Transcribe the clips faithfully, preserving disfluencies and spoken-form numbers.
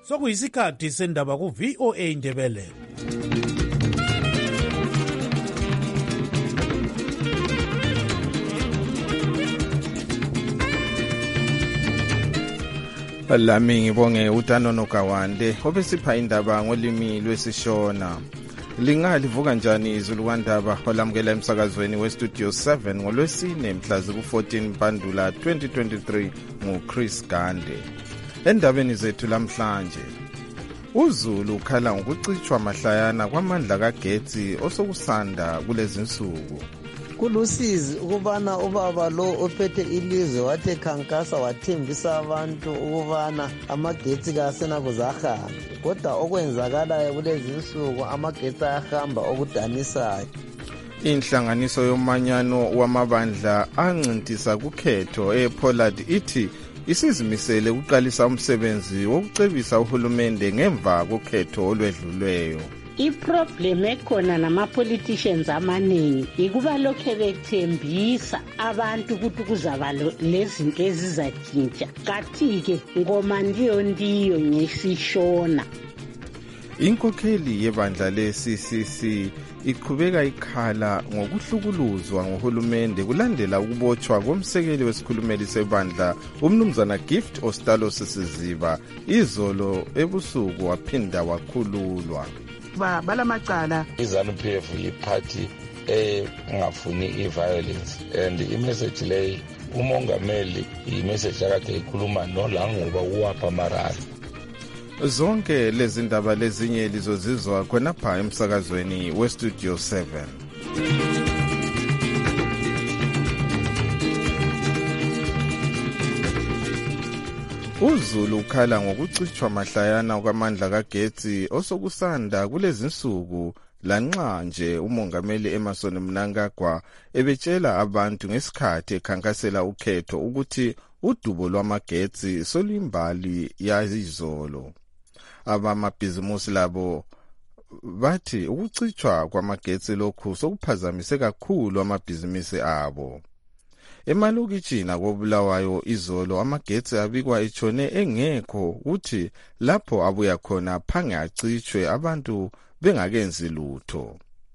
sokuyisikhathi sendaba ku-V O A Ndebele. Lami ngibonge uTanono Kawande obesipha indaba ngolimi lwesishona. Lingalivuka njani izulu kwandaba olamukela emsakazweni westudio seven ngolwesine mhla ziku-fourteen Mpandula twenty twenty-three nguChris Gande. Endabeni zethu lamhlanje, uZulu ukhala ngokucitshwa mahlayana kwamandla kagetsi osokusanda kulezi nsuku. Kulusizi ukubana ubaba lo ophethe ilizwe wathe khankasa wathembisa abantu ukubana amagetsi kasenakuze ahambe, kodwa okwenzakalayo kulezi nsuku amagetsi ayahamba okudanisayo. Inhlanganiso yomanyano wamabandla ancintisa kukhetho ePollard ithi isizimisele ukuqalisa umsebenzi wokucebisa uhulumende ngemva kokhetho olwedlulweyo. I-problem ekhona nama-politicians amaningi ikuba lokhe bethembisa abantu ukuthi kuzaba lezinto ezizatshintsha, kathi-ke ngoma ndiyo ndiyo ngesishona. Inkokheli yebandla le-C C C iqhubeka ikhala ngokuhlukuluzwa ngohulumende kulandela ukubotshwa komsekeli wesikhulumeli sebandla umnumzana Gift Ostalo Sisiziba izolo ebusuku waphinda wakhululwa. Ba balamacala iZANU P F yiphathi engafuni i-violence, and imessage leyi umongameli imessage akade ikhuluma nolanguba uwapha marara. Zonke lezi ndaba lezinye lizozizwa khonapha emsakazweni westudio seven. uZulu ukhala ngokucitshwa mahlayana kwamandla kagetsi osokusanda kulezi nsuku, lanxa nje umongameli Emmerson Mnangagwa ebetshela abantu ngesikhathi ekhankasela ukhetho ukuthi udubo lwamagetsi solimbali yazizolo. Abamabhizimusi labo bathi ukucitshwa kwamagetsi lokhu sokuphazamise kakhulu amabhizimusi abo. Emalokitshini koBulawayo izolo amagetsi abikwa etshone engekho, uthi lapho abuya khona phange acitshwe abantu bengakenzi lutho.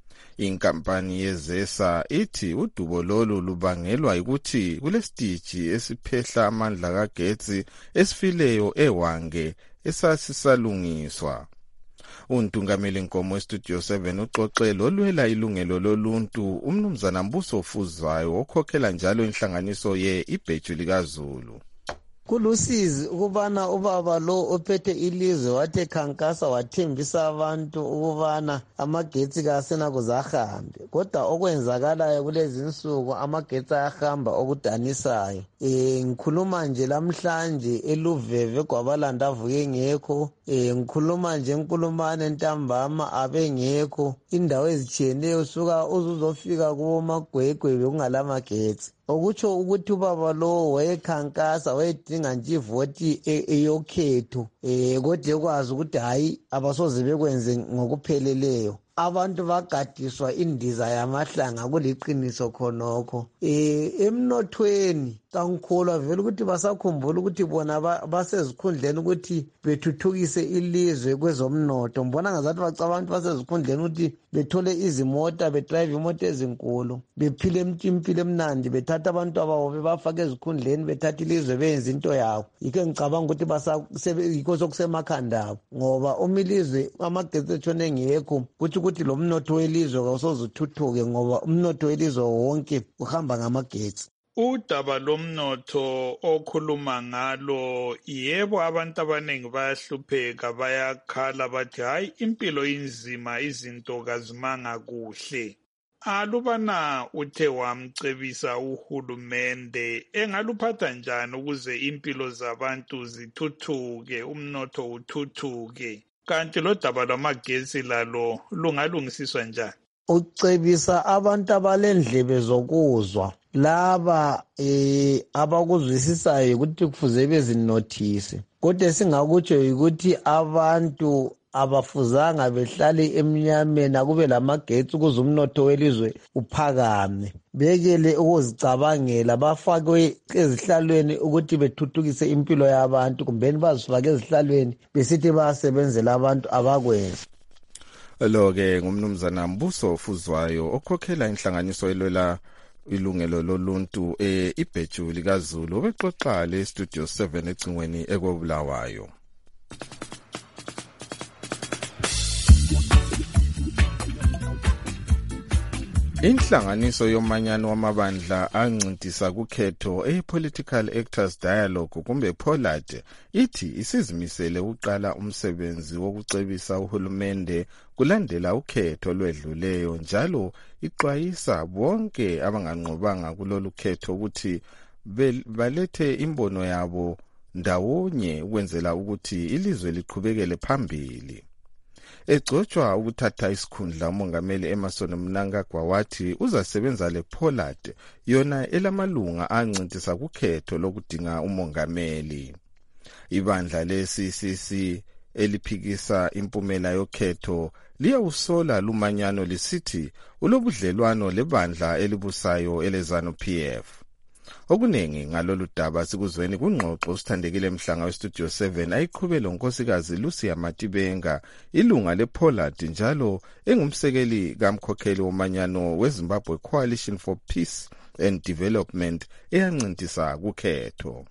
Inkampani yezesa ithi udubo lolu lubangelwa ukuthi kulesitiji esiphehla amandla kagetsi esifileyo eWange esasisalungiswa. Untungameli Nkomo westudio seven uxoxelo olwela ilungelo loluntu umnumzana Mbuso Fuzwayo okhokhela njalo inhlanganiso ye-Ibheju likaZulu. Kulusizi ukubana ubaba lo ophethe ilizwe wathe khankasa wathembisa abantu ukubana amagetsi kasenakuze ahambe, kodwa okwenzakalayo kulezi nsuku amagetsi ayahamba okudanisayo. Eh ngikhuluma nje lamhlanje eLuveve kwabalanda avuke ngekho, eh ngikhuluma nje enkulumane ntambama abengekho, indawo ezitshiyeneyo suka uzuzofika kuMagwegwe bekungalamagetsi. Okutsho ukuthi ubaba lo wayekhankasa wayedinga nje ivoti eyokhetho, eh kodwa ekwazi ukuthi hayi abasoze bekwenze ngokupheleleyo. Abantu bagadiswa indiza yamahlanga kuliqiniso khonokho. Eh emnothweni tangikholwa vele ukuthi basakhumbula ukuthi bona basezikhundleni ukuthi bethuthukise ilizwe kwezomnotho. Mbona ngazathi bacabantu basezikhundleni ukuthi bethole izimota, bedrive imoto ezinkulu, bephile impilo emnandi, bethatha abantu ababo bebafaka ezikhundleni, bethatha ilizwe benze into yawo. Yike ngicabanga ukuthi basayikho sokusemakhanda abo, ngoba umilizwe amagetsi etshone ngekho kuthi ukuthi lo mnotho welizwe kawusoze uthuthuke ngoba umnotho welizwe wonke uhamba ngamagetsi. Udaba lomnotho okhuluma ngalo, yebo abantu abaningi bayahlupheka, bayakhala bathi hayi impilo inzima, izinto kazimanga kuhle. Alubana uthe wamcebisa uhulumende engaluphatha njani ukuze impilo zabantu zithuthuke, umnotho uthuthuke, kanti lo daba lwamagetsi lalo lungalungisiswa njani? Ucebisa abantu abalendlebe zokuzwa, laba eh abakuzwisisayo ukuthi kufuze bezinothise, kodwa singakutsho ukuthi abantu abafuzanga behlale emnyameni akube lamagetsi ukuze umnotho welizwe uphakame. Bekele ukuzicabangela bafakwe ezihlalweni ukuthi bethuthukise impilo yabantu kumbeni bazifake ezihlalweni besithi bayasebenzela abantu abakwenza. Lo-ke ngumnumzana Mbuso Fuzwayo okhokhela inhlanganiso elwela ilungelo loluntu e ibheju likaZulu obexoxa le Studio seven ecingweni ekobulawayo. Inhlanganiso yomanyano wamabandla ancintisa kukhetho e-Political Actors Dialogue kumbe POLAD ithi isizimisele uqala umsebenzi wokucebisa uhulumende kulandela ukhetho lwedluleyo njalo ixwayisa bonke abanganqobanga kulolu khetho ukuthi balethe imbono yabo ndawonye ukwenzela ukuthi ilizwe liqhubekele phambili. Egcotshwa ukuthatha isikhundla umongameli Emmerson Mnangagwa wathi uzasebenza le POLAD yona elamalunga ancintisa kukhetho lokudinga umongameli. Ibandla le-C C C eliphikisa impumela yokhetho liyawusola lumanyano lisithi ulobudlelwano lebandla elibusayo eleZANU P F. Okuningi ngalolu daba sikuzweni kungxoxo sithandekile Mhlanga weStudio seven ayiqhubela unkosikazi Lucia Matibenga ilunga lePOLAD njalo engumsekeli kamkhokheli womanyano weZimbabwe Coalition for Peace and Development eyancintisa kukhetho.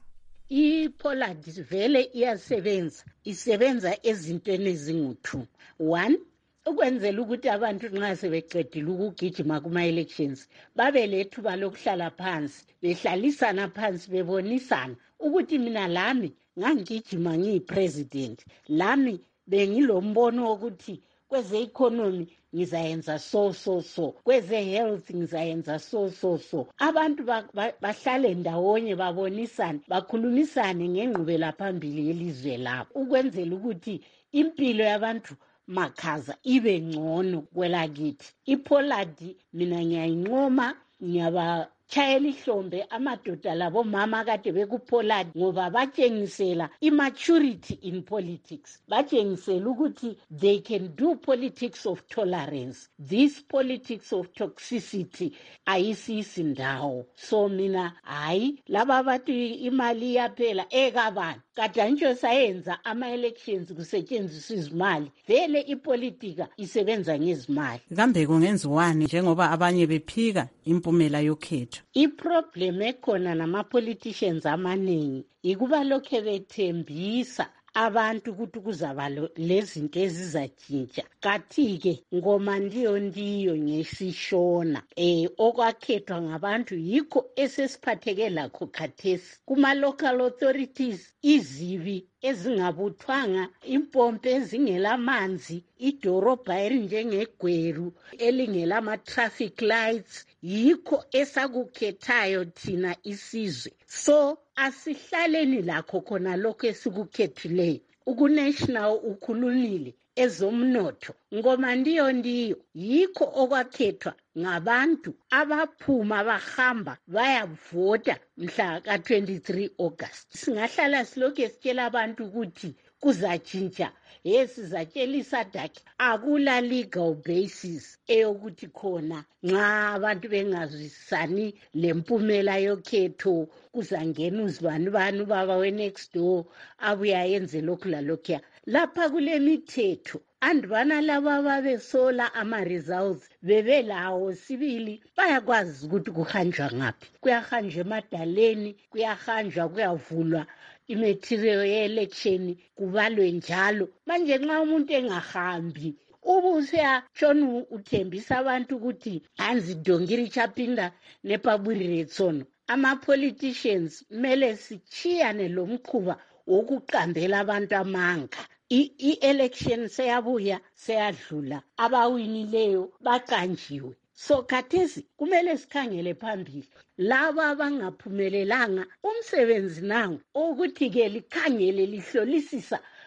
IPOLAD vele iyasebenza isebenza ezintweni ezingu-two. One, ukwenzela ukuthi abantu nxa sebeqedile ukugijima kuma-elections babe lethuba lokuhlala phansi behlalisana phansi bebonisana ukuthi mina lami ngangigijima ngiyi-president, lami bengilombono wokuthi kweze-economy ngizayenza so so so, kweze-health ngizayenza so so so. Abantu bahlale ndawonye babonisane bakhulumisane ngengqubela phambili yelizwe labo ukwenzela ukuthi impilo yabantu makhaza ibe ngcono kwelakithi. IPOLAD mina ngiyayinqoma, ngiyabachayela ihlombe amadoda labo mama kade bekuPOLAD ngoba batshengisela immaturity in politics, batshengisela ukuthi they can do politics of tolerance. This politics of toxicity ayisisi ndawo. So mina hayi laba bathi imali yaphela ekabani kadantsho sayenza ama-elections kusetshenziswa izimali, vele ipolitika isebenza ngezimali. Kambe kungenziwani njengoba abanye bephika impumela yokhetho? Iproblem ekhona nama-politicians amaningi ikuba lokhe bethembisa abantu ukuthi kuzaba lezinto ezizatshintsha. Kathi-ke ngoma ndiyo ndiyo ngesishona eh okwakhethwa ngabantu yikho esesiphatheke lakho khathesi. Kuma-local authorities izibi ezingabuthwanga, impompe ezingelamanzi, idorobha elinjengegweru elingelama-traffic lights, yikho esakukhethayo thina isizwe. So asihlaleni lakho khona lokho esikukhethileyo. Ukunational ukhulumile ezomnotho ngoma ndiyo ndiyo yikho okwakhethwa ngabantu abaphuma bahamba bayavota mhla ka twenty-three August. Singahlala silokhu sitshela abantu ukuthi kuzatshintsha, yesizatshela isadaki akula legal basis eyokuthi khona nxa abantu bengazwisani lempumela yokhetho kuzangena uzibani bani baba we-next door abuya yenze lokhu lalokhuya. Lapha kule mithetho andibana laba babesola ama-results bebelawo sibili bayakwazi ukuthi kuhanjwa ngaphi. Kuyahanjwa emadaleni, kuyahanjwa kuyavulwa imaterial ye-election kubalwe njalo. Manje nxa umuntu engahambi ubuseyatshona uthembisa abantu ukuthi hanzi dongiri chapinda nepaburi retsono. Ama-politicians mele sichiyane lo mkhuba wokuqambela abantu amanga. I-election seyabuya seyadlula, abawinileyo baqanjiwe. So khathesi kumele sikhangele phambili laba abangaphumelelanga umsebenzi nangu ukuthi ke likhangele lihlolisisa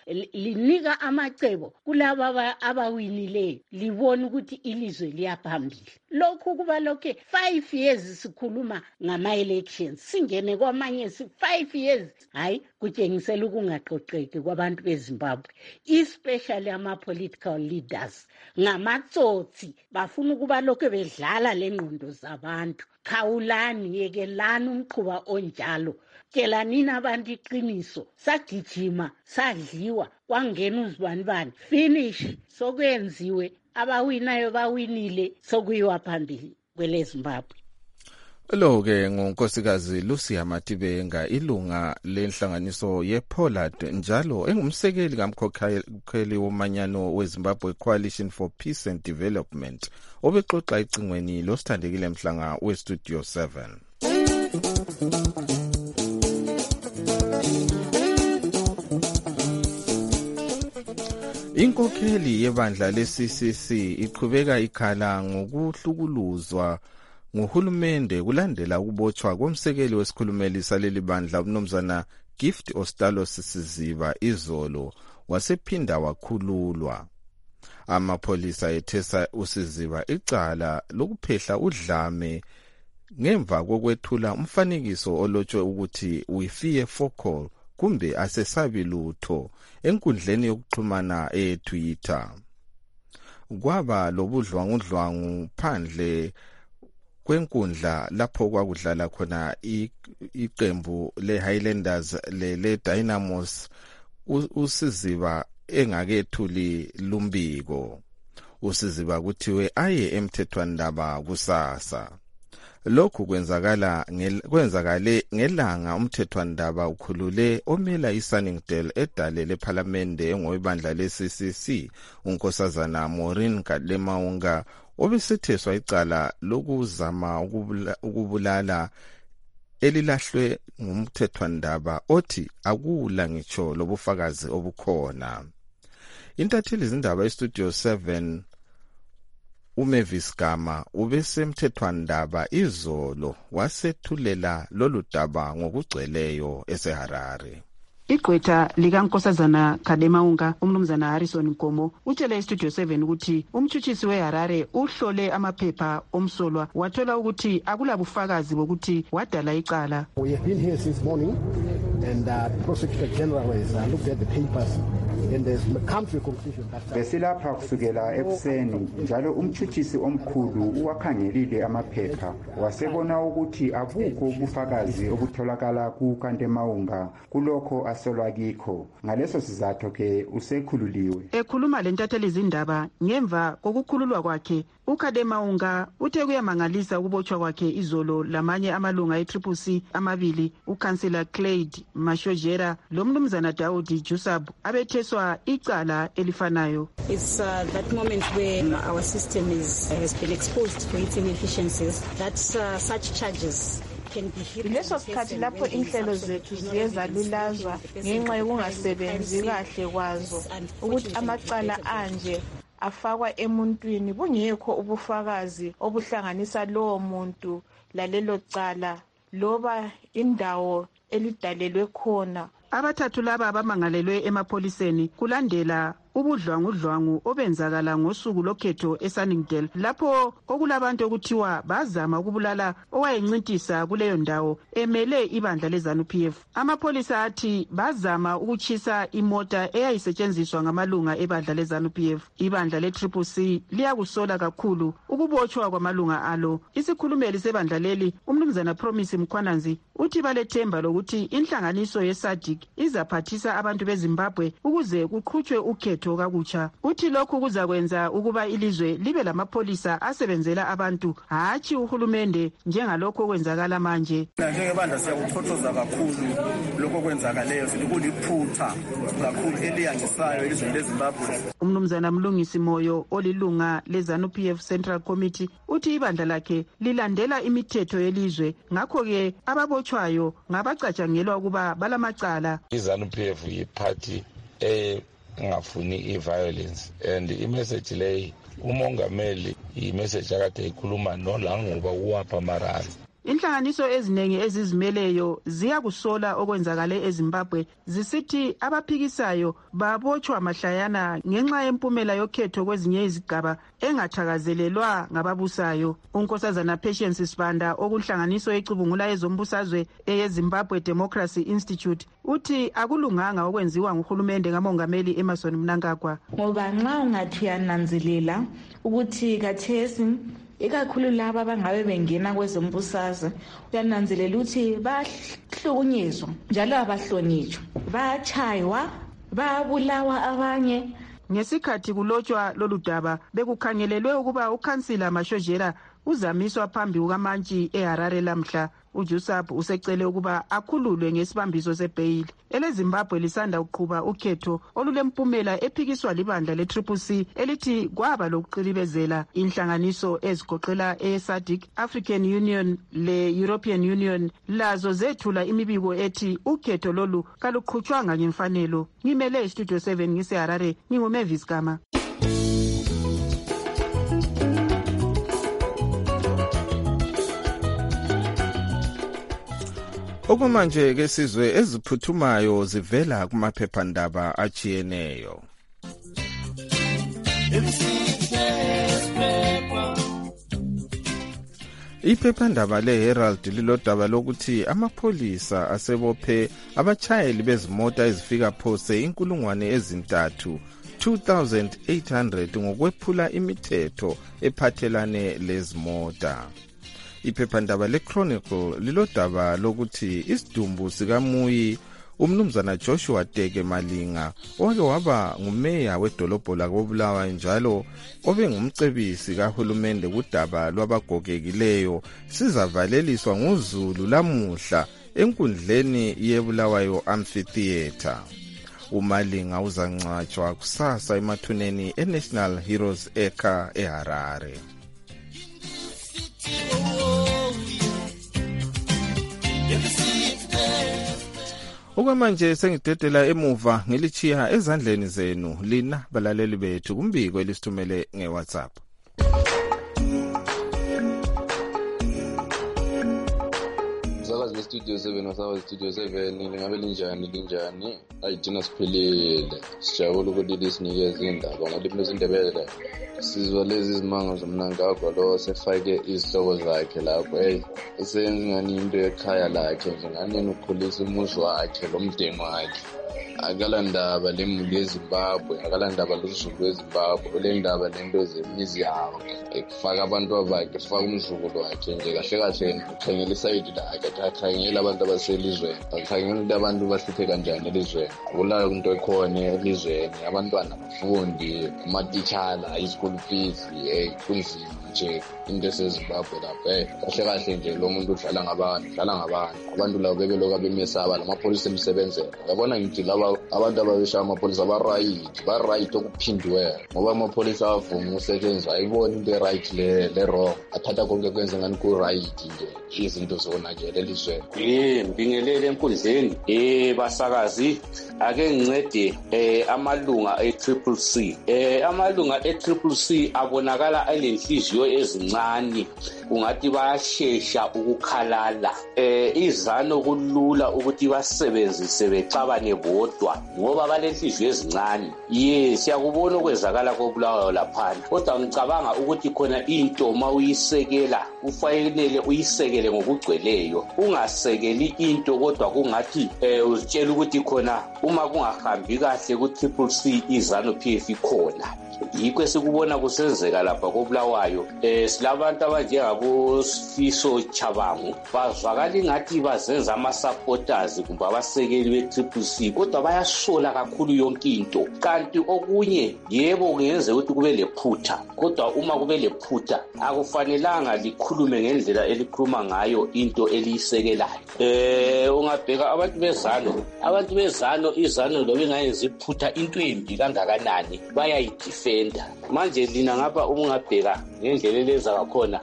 linika amacebo kulaba abawinileyo libona ukuthi ilizwe liyaphambili. Lokhu kuba lokhe five years sikhuluma ngama-elections singene kwamanye five years hayi kutshengisela ukungaqoqeki kwabantu beZimbabwe, especially ama-political leaders ngamatsotsi bafuna ukuba lokhu bedlala lengqondo zabantu. Khawulani, yekelani umkhuba onjalo, tshelanini abantu iqiniso, sagijima sadliwa kwangena uzibanibani finish sokwenziwe, abawinayo bawinile sokuyiwa phambili kwele Zimbabwe. Lo ke ngunkosikazi Lucia Matibenga, ilunga lenhlanganiso yePollard njalo engumsekeli kamkhokheli womanyano weZimbabwe Coalition for Peace and Development, obexoxa icingweni losithandekile mhlanga weStudio seven. Inkokheli yebandla le-C C C iqhubeka ikhala ngokuhlukuluzwa nguhulumende kulandela ukubotshwa komsekeli wesikhulumeli saleli bandla umnumzana Gift Ostalos Siziba izolo wasephinda wakhululwa. Amapholisa ethesa uSiziba icala lokuphehla udlame ngemva kokwethula umfanekiso olotshwe ukuthi we fear Focal kumbe asesabi lutho enkundleni yokuxhumana eTwitter. Kwaba lobudlwangudlwangu phandle kwenkundla lapho kwakudlala khona iqembu le-Highlanders le-Dynamos, uSiziba engakethuli lumbiko. uSiziba kuthiwe aye emthethwandaba kusasa. Lokhu kwenzakala kwenzakale ngelanga umthethwandaba ukhulule omela iSunningdale edale lePhalamende engowebandla le-C C C unkosazana Maureen Kademaunga, obesetheswa icala lokuzama ukubulala elilahlwe ngumthethwandaba othi akula ngitsho lobufakazi obukhona. Intatheli zindaba eStudio seven uMavis Gama ubesemthethwandaba izolo wasethulela lolu daba ngokugcweleyo eseHarare. Igqwetha likankosazana Kademaunga umnumzana Harrison Nkomo utshele iStudio seven ukuthi umtshutshisi weHarare uhlole amaphepha omsolwa wathola ukuthi akulabufakazi bokuthi wadala icala. We have been here since morning and uh, the Prosecutor General has uh, looked at the papers and has come to a conclusion that besilapha kusukela ekuseni njalo umtshutshisi omkhulu uwakhangelile amaphepha wasebona ukuthi abukho ubufakazi obutholakala kuKademaunga kulokho asolwa kikho. Ngaleso sizathu ke usekhululiwe. Ekhuluma lentatheli izindaba ngemva kokukhululwa kwakhe, uKademaunga uthe kuyamangalisa ukubotshwa kwakhe izolo lamanye amalunga e-Triple C amabili, uKhansela Clyde Mashojera lomnumzana Daudi Jusab abetheswa icala elifanayo. It's uh, that moment where our system is uh, has been exposed to its inefficiencies that uh, such charges Leso sikhathi lapho inhlelo zethu ziyeza lulazwa ngenxa yokungasebenzi kahle kwazo ukuthi amacala anje afakwa emuntwini bungekho ubufakazi obuhlanganisa lowo muntu lalelo cala loba indawo elidalelwe khona. Abathathu laba abamangalelwe emapholiseni kulandela ubudlwangudlwangu obenzakala ngosuku lokhetho eSunningdale lapho okulabantu okuthiwa bazama ukubulala owayencintisa kuleyo ndawo emele ibandla leZANU-P F. Amapholisa athi bazama ukuchisa imota eyayisetshenziswa ngamalunga ebandla leZANU-P F. Ibandla le-Triple C liyakusola kakhulu ukubotshwa kwamalunga alo. Isikhulumeli sebandla leli umnumzana Promise Mkhwananzi uthi balethemba lokuthi inhlanganiso yeSADC izaphathisa abantu beZimbabwe ukuze kuqhutshwe ukhetho kakutsha. Uthi lokhu kuzakwenza ukuba ilizwe libe lamapholisa asebenzela abantu hatshi uhulumende njengalokho okwenzakala manje. Njengebandla siyakuthothoza kakhulu lokho kwenzakaleyo, siliphutha kakhulu eliyangisayo elizweni leZimbabwe. Umnumzana Mlungisi Moyo olilunga leZANU-P F Central Committee uthi ibandla lakhe lilandela imithetho yelizwe, ngakho ke ababotshwayo ngabacatshangelwa ukuba balamacala. iZANU-P F yiphathi eh ngafuni i-violence and i-message leyi umongameli i-message akade ikhuluma nolanguba uwapha Marara Inhlanganiso eziningi ezizimeleyo ziyakusola okwenzakale eZimbabwe zisithi abaphikisayo babotshwa mahlayana ngenxa yempumela yokhetho kwezinye izigaba engathakazelelwa ngababusayo. Unkosazana Patience Sibanda okunhlanganiso ecubungula ezombusazwe eyeZimbabwe Democracy Institute uthi akulunganga okwenziwa nguhulumende kamongameli Emmerson Mnangagwa. Ngoba nxa ungathi uyananzelela ukuthi kathesi ikakhulu laba abangabe bengena kwezombusazwe uyananzelela ukuthi bahlukunyezwa njalo abahlonitshwa, bayachaywa, bayabulawa abanye. Ngesikhathi kulotshwa lolu daba bekukhangelelwe ukuba ukhansila Mashojela uzamiswa phambi kukaMantshi eHarare lamhla. uJusap usecele ukuba akhululwe ngesibambiso sebhayili. EleZimbabwe lisanda ukuqhuba ukhetho olulempumela ephikiswa libandla le-Triple C elithi kwaba lokuqilibezela inhlanganiso ezigoqela e-SADC, African Union le-European Union lazo zethula imibiko ethi ukhetho lolu kaluqhutshwanga ngemfanelo. Ngimele iStudio seven ngiseHarare, nginguMavis Gama. Okumanje ke sizwe eziphuthumayo zivela kumaphephandaba achiyeneyo. Iphephandaba leHerald lilodaba lokuthi amapholisa asebophe abachayeli bezimota ezifika phose inkulungwane ezintathu two thousand eight hundred ngokwephula imithetho ephathelane lezimota. Iphephandaba leChronicle lilodaba lokuthi isidumbu sikaMuyi umnumzana Joshua Teke Malinga owake waba ngumeya wedolobho lakoBulawayo njalo obe ngumcebisi kahulumende kudaba lwabagogekileyo sizavaleliswa ngoZulu lamuhla enkundleni yeBulawayo Amphitheatre. uMalinga uzancwatshwa kusasa emathuneni eNational Heroes Eka eHarare. Okwamanje sengidedela emuva ngilichiya ezandleni zenu lina balaleli bethu kumbiko elisithumele ngeWhatsApp. Sakazi Studio seven wasaba Studio seven lingabe linjani linjani ayidina siphelele sijabula ukuthi lisinikeze indaba ngolimi lwesindebele sizwa lezi zimanga zomnangagwa lo sefake izihloko zakhe lapho hey usenza ngani into ekhaya lakhe nje ngani ukukhulisa umuzi wakhe lomdeni wakhe akalandaba lemuli eZimbabwe akalandaba lozulu eZimbabwe le ndaba lento zemizi yawo ekufaka abantu abakhe efaka umzukulu wakhe nje kahle kahle ukhangela isayidi lakhe akhangela abantu abaselizweni akhangela ukuthi abantu bahluphe kanjani elizweni akulayo into ekhona elizweni abantwana bafundi amatitshala i-school fees hey kunzima nje into eseZimbabwe lapho hey kahle kahle nje lo muntu udlala ngabantu udlala ngabantu abantu labo bebeloka bemesaba lamapholisa emsebenzeni yabona ngithi laba abantu ababesha amapholisa ba right ba right okuphindiwe ngoba amapholisa avuma ukusebenza ayibona into right le le wrong athatha konke kwenze ngani ku right nje izinto zonakele elizweni. Eh mbingelele enkundleni eh basakazi ake ngincede eh amalunga e-Triple C eh amalunga e-Triple C abonakala alenhliziyo ezincane ungathi bayashesha ukukhalala eh izano kulula ukuthi basebenzise becabane bodwa ngoba balenhliziyo ezincane ye siyakubona okwenzakala koBulawayo lapha kodwa ngicabanga ukuthi khona into mawuyisekela ufanele uyisekele ngokugcweleyo ungasekeli into kodwa kungathi eh uzitshela ukuthi khona uma kungahambi kahle ku-Triple C izano P F ikhona yikho esikubona kusenzeka lapha koBulawayo eh silabantu abanjengabo Sifiso Chabangu bazwakala ingathi bazenza ama-supporters kumbe abasekeli be-Triple C kodwa bayasola kakhulu yonke into kanti okunye yebo kungenzeka ukuthi kube lephutha kodwa uma kube lephutha akufanelanga likhulume ngendlela elikhuluma ngayo into eliyisekelayo eh ungabheka abantu bezano abantu bezano izano lo bengayenza iphutha into embi kangakanani bayayidefenda manje lina ngapha ungabheka ngendlela leza kakhona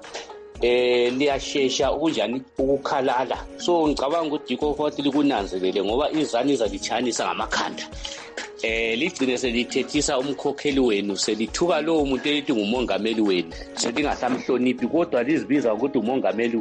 eh liyashesha ukunjani ukukhalala so ngicabanga ukuthi diko futhi likunanzelele ngoba izani izalichayanisa ngamakhanda eh ligcine selithethisa umkhokheli wenu selithuka lo umuntu elithi ngumongameli wenu selingahlamhloniphi kodwa lizibiza ukuthi umongameli wenu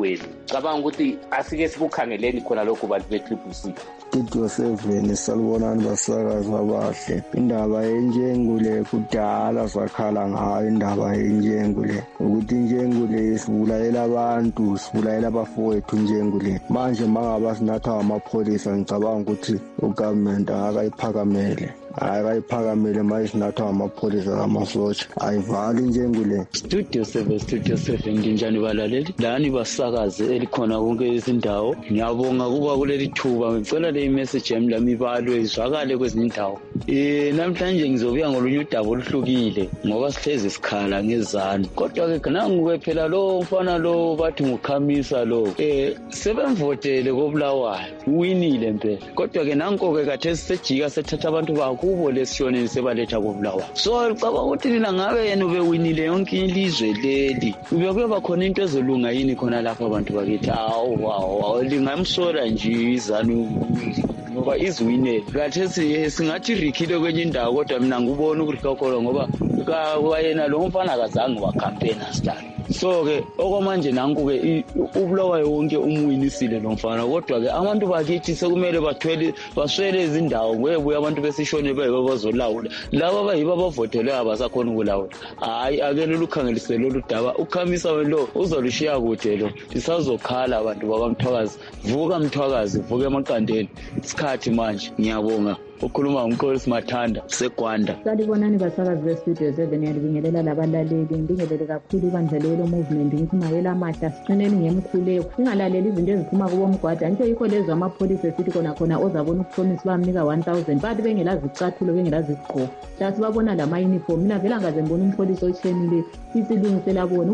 ngicabanga ukuthi asike sikukhangeleni khona lokho bantu be-triple C. Studio seven salubonani basakazi abahle. Indaba yenjengule kudala sakhala ngayo indaba yenjengule ukuthi injengule sibulalela abantu sibulalela abafowethu njengule. Manje mangaba sinatha amapholisa ngicabanga ukuthi ugovernment akayiphakamele akayiphakamele manje sinathwa amapholisa kamasotsha ayivali njengule. Studio seven Studio seven nginjani balaleli lani basakazi elikhona konke izindawo. Ngiyabonga kuba kuleli thuba ngicela le message yami lami ibalwe izwakale kwezinye indawo. Eh namhlanje ngizobuya ngolunye udaba oluhlukile ngoba sihlezi sikhala ngezani. Kodwa ke nangu phela lo mfana lo bathi ngukhamisa lo eh sebemvotele koBulawayo uwinile impela. Kodwa ke nanko ke kathe sejika sethatha abantu bakubo lesishoneni sebaletha koBulawayo. So ngicabanga ukuthi nina ngabe yena ubewinile yonke ilizwe leli. Ube kuyoba khona into ezolunga yini khona lapha abantu bakithi. Awu wow lingamsora nje izanu ngoba iziwinile. Kathe singathi rikhile kwenye indawo kodwa mina ngubona ukuthi ngoba wayena lo mfana akazange wakampena start. So ke okwamanje nanku ke uBulawayo wonke umwinisile lo mfana kodwa ke abantu bakithi sekumele bathwele baswele izindawo kwebuye abantu besishone bayibo bazolawula laba bayibo abavothelwe abasakhona ukulawula. Hayi akele lukhangelise lolu daba ukhamisa lo uzolushiya kude lo isazokhala abantu bakamthwakazi. Vuka Mthwakazi vuka emaqandeni isikhathi manje. Ngiyabonga ukhuluma uMkhosi Mathanda seGwanda. Salibonani basakazi be-Studio seven yalibingelela labalaleli ngibingelele kakhulu ibandla lelo movement ngithi mayela amahla siqineni ngemkhuleko singalaleli izinto eziphuma kubo mgwada nje yikho lezo amapholisa esithi khona khona ozabona ukupromise bamnika one thousand bathi bengelazi icathulo bengelazi igqoko hlathi babona lama uniform. Mina vela ngaze ngibona umpholisa otshenile isilungisela bona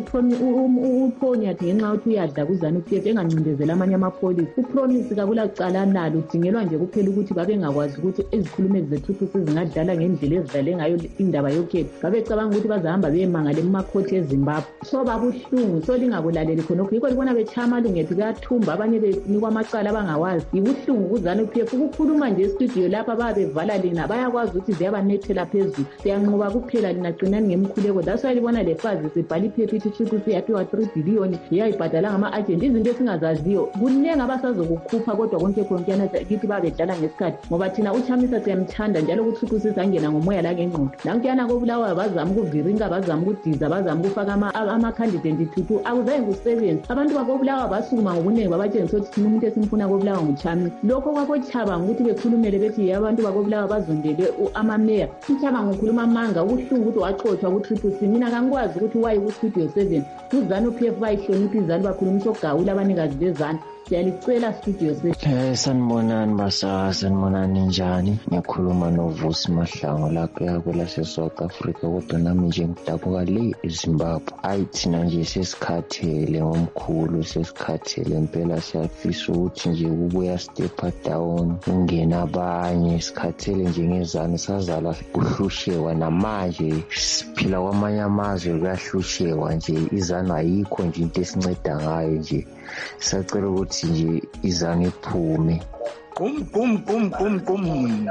uPhoni athi ngenxa yokuthi uyadla kuzana uPF engancindezela amanye amapholisa upromise kakulacala nalo udingelwa nje kuphela ukuthi babengakwazi ukuthi izikhulumeli zethu zingadlala ngendlela ezidlale ngayo indaba yokhetho. Babecabanga ukuthi bazahamba beyemangala emakhothi eZimbabwe. So babuhlungu so lingakulaleli khonokho yikho libona bechaya amalungethu kuyathumba abanye benikwa amacala abangawazi. Ibuhlungu kuzana uPF ukukhuluma nje estudio lapha babevala lina bayakwazi ukuthi ziyabanethela phezulu. Siyanqoba kuphela lina qinani ngemkhuleko. That's why libona le fazi sibhala iPF ithi ukuthi yathiwa three billion iyayibhadala ngama-agent izinto esingazaziyo. Kuningi abasazokukhupha kodwa konke khonkiyana kithi babedlala ngesikhathi ngoba thina uChamisa siyamthanda njalo ukuthi ukusisa angena ngomoya la ngengqondo. Nankuyana koBulawayo bazama ukuviringa bazama ukudiza bazama ukufaka ama-candidate thuthu akuzaye ngusebenzi. Abantu bakoBulawayo basukuma ngobuningi babatshengisa ukuthi thina umuntu esimfuna koBulawayo nguChamisa. Lokho kwakoChabanga ukuthi bekhulumele bethi abantu bakoBulawayo bazondele amameya. uChabanga ukhuluma amanga ubuhlungu ukuthi waxoshwa ku-Triple C. Mina kangikwazi ukuthi waye ku-Studio seven kuzana uPF bayihlonipha izanu bakhulumisa ogawula abanikazi bezanu. Siyalicela Studio seven. Eh sanibonani basa sanibonani njani? Ngikhuluma noVusi Mahlangu lapha yakwela se-South Africa kodwa nami nje ngidabuka le eZimbabwe. Ayi thina nje sesikhathele ngomkhulu sesikhathele impela siyafisa ukuthi nje ubuya step down ungena abanye sikhathele nje ngezani sazala kuhlushewa namanje siphila kwamanye amazwe kuyahlushewa nje izana ayikho nje into esinceda ngayo nje. Sacela ukuthi nje izange iphume. Kum kum kum kum kum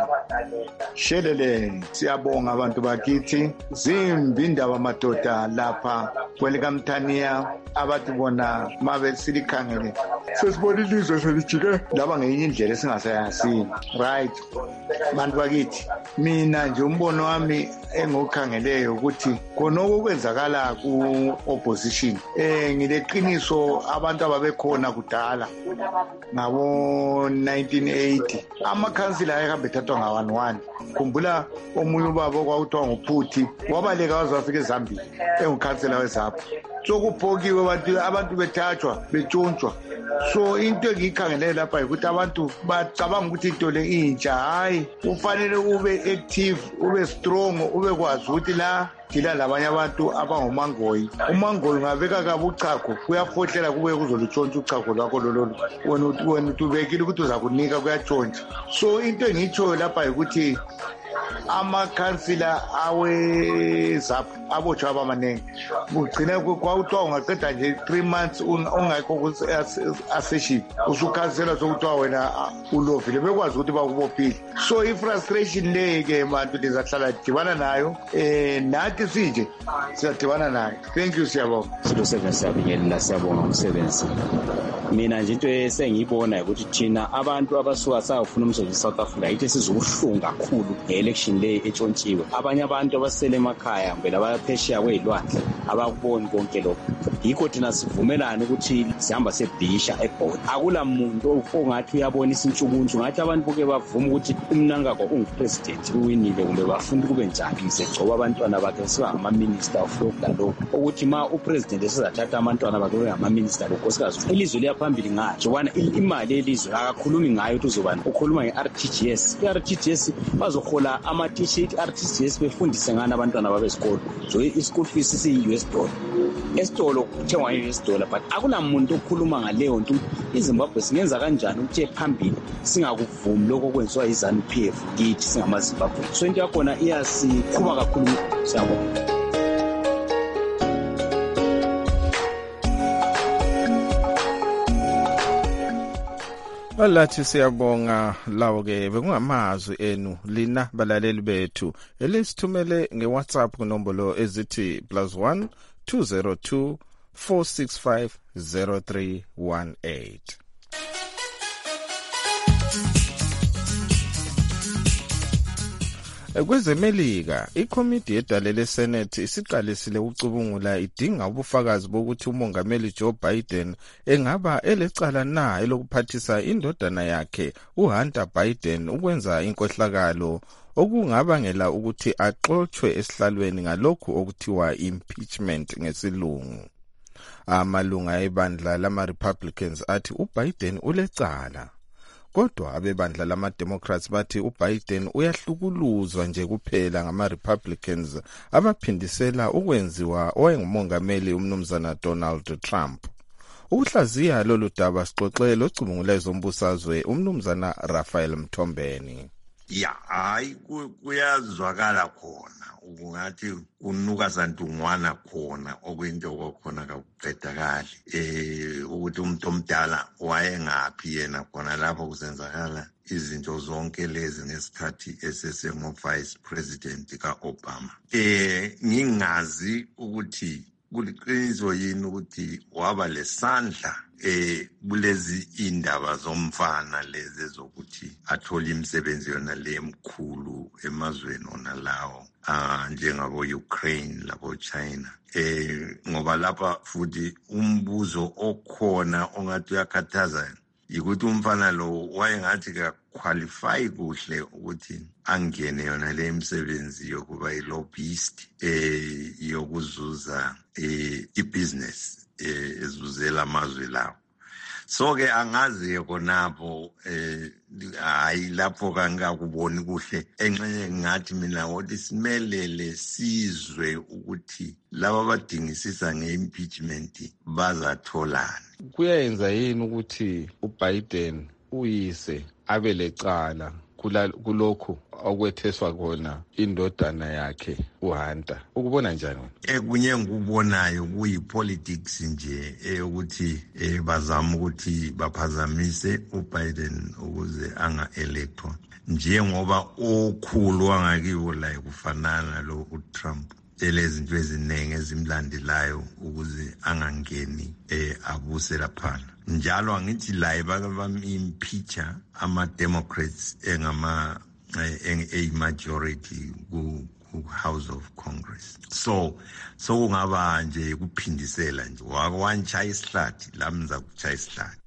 shelele siyabonga abantu bakithi zimbi indaba madoda lapha kwelikamthaniya abathi bona mabe silikhangele sesibona ilizwe selijike laba ngenye indlela esingasayazi. Right bantu bakithi mina nje umbono wami engokhangeleyo ukuthi konoko kwenzakala ku opposition eh ngileqiniso abantu ababekhona kudala ngabo nineteen eighty amakhansila ayehambe ethathwa nga one one. Khumbula omunye ubaba okwakuthiwa nguPhuthi wabaleka waze wafika eZambia engukhansila weZapha. So kuphokiwe abantu abantu bethathwa betshontshwa. So into engiyikhangele lapha ukuthi abantu bacabanga ukuthi into le intsha hayi ufanele ube active ube strong ube kwazi ukuthi la thila labanye abantu abangomangoyi. Umangoyi ngabeka kabe uchago kuyafohlela kube kuzolutshontsha uchago lwakho lololo wena wena utubekile ukuthi uza kunika kuyatshontsha. So into engitshoyo lapha ukuthi amakhansila awezap abotshwa abamanenge kugcina kwakuthiwa ungaqeda nje three months ungekho aseship usukhansela sokuthiwa wena ulovile bekwazi ukuthi bakubophile. So i-frustration le-ke bantu lizahlala dibana nayo um nathi sinje siyadibana nayo. Thank you, siyabonga. Studio seven siyabingelela, siyabonga umsebenzi. Mina nje into esengiyibona ukuthi thina abantu abasuka sayofuna umsebenzi eSouth Africa yithi sizokuhlunga kakhulu nge-election le etshontshiwe. Abanye abantu abasele emakhaya mbela bayaphesheya kweyilwandle abakuboni konke lokho. Yikho thina sivumelana ukuthi sihamba sebhisha ebhodi. Akula muntu ongathi uyabonisa intshukuntshu ngathi abantu boke bavuma ukuthi umnangagwa ungupresident uwinile kumbe bafunda kube njani msegcoba abantwana bakhe sibangama-minister of lokhu lokhu ukuthi ma upresident esizathatha abantwana bakhe bengama-minister lonkosikazi ilizwe liyaphambili ngayo jobana imali elizwe akakhulumi ngayo ukuthi uzobani ukhuluma nge-R T G S. I-R T G S bazohola ama-t-shirt R T G S befundise ngani abantwana babesikolo so i-school fees siyi-U S dollar esitolo kuthengwa i-U S dollar but akunamuntu okhuluma ngaleyo nto iZimbabwe singenza kanjani ukuthi phambili singakuvumi lokho kwenziwa i-ZANU P F kithi singamaZimbabwe. So into yakhona iyasikhuma kakhulu. Siyabonga. Alathi siyabonga lawo ke bekungamazwi enu lina balaleli bethu elisithumele ngeWhatsApp kunombolo ezithi plus one two zero two four six five zero three one eight. Kwezemelika ikomiti yedale leSenate isiqalisile ukucubungula idinga ubufakazi bokuthi umongameli Joe Biden engaba elecala na elokuphathisa indodana yakhe uHunter Biden ukwenza inkohlakalo okungabangela ukuthi axoxwe esihlalweni ngalokhu okuthiwa impeachment ngesilungu. Amalunga ebandla lama-Republicans athi uBiden ulecala. Kodwa abebandla lama-Democrats bathi uBiden uyahlukuluzwa nje kuphela ngama-Republicans abaphindisela ukwenziwa owayengumongameli umnumzana Donald Trump. Ukuhlaziya lolu daba sixoxe locubungula ezombusazwe umnumzana Raphael Mthombeni. Ya hayi kuyazwakala khona ungathi unuka santungwana khona okuyinto kokhona kakuqedakali eh ukuthi umuntu omdala wayengaphi yena khona lapho kusenzakala izinto zonke lezi ngesikhathi esesengo vice president kaObama. Eh ngingazi ukuthi kuliqiniso yini ukuthi waba lesandla eh kulezi indaba zomfana lezi zokuthi athola imisebenzi yona le emkhulu emazweni ona lawo ah njengabo Ukraine labo China eh ngoba lapha futhi umbuzo okhona ongathi uyakhathaza ukuthi umfana lo wayengathi ka qualify kuhle ukuthi angene yona le imisebenzi yokuba i-lobbyist eh yokuzuza eh ibusiness eh ezuzela amazwe lawo. So ke angazi khonapho eh hayi lapho kangakuboni kuhle enxenye ngathi mina ukuthi simelele sizwe ukuthi laba badingisisa ngeimpeachment bazatholana. Kuyenza yini ukuthi uBiden uyise abelecala kulokho okwetheswa kona indodana yakhe uHunter? Ukubona njani? Ekunye ngikubonayo kuyipolitics nje eyokuthi bazama ukuthi baphazamise uBiden ukuze anga electwa njengoba okhulu wangakiwo la kufanana lo uTrump elezinto eziningi ezimlandelayo ukuze angangeni eh abuse laphana. Njalo angithi la bamimpeacha ama-Democrats engama a majority ku House of Congress. So so kungaba nje kuphindisela nje wakwanchaya isihlathi lamza kuchaya isihlathi.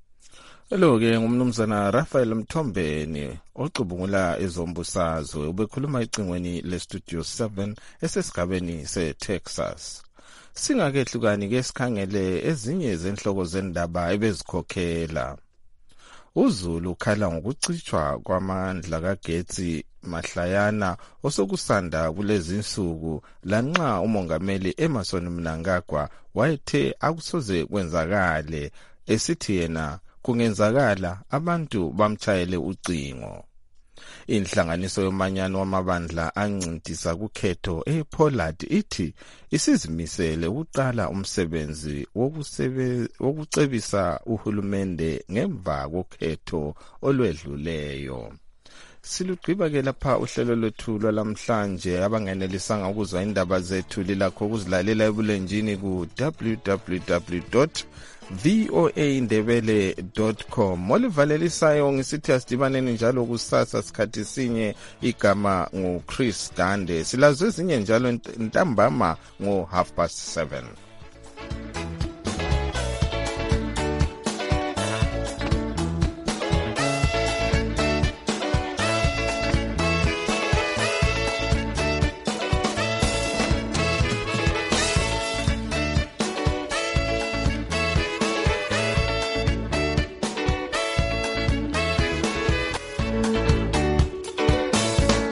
Hello ke ngumnumzana Raphael Mthombeni ocubungula ezombusazwe ubekhuluma icingweni le Studio seven esesigabeni seTexas. Singakehlukani ke sikhangele ezinye zenhloko zendaba ebezikhokhela. uZulu ukhala ngokucitshwa kwamandla kagetsi mahlayana osokusanda kulezi insuku lanxa umongameli Emmerson Mnangagwa wayethe akusoze kwenzakale esithi yena kungenzakala abantu bamchayele ucingo. Inhlanganiso yomanyano wamabandla ancintisa kukhetho ePollard ithi isizimisele ukuqala umsebenzi wokucebisa uhulumende ngemva kokhetho olwedluleyo. Silugqiba ke lapha uhlelo lwethu lwalamhlanje. Abangenelisanga ukuzwa indaba zethu lilakho ukuzilalela ebulenjini ku w w w dot voa ndebele dot com. Olivalelisayo ngisithi asidibaneni njalo kusasa sikhathi sinye. Igama ngu Chris Dande. Silazwe ezinye njalo ntambama ngo half past seven.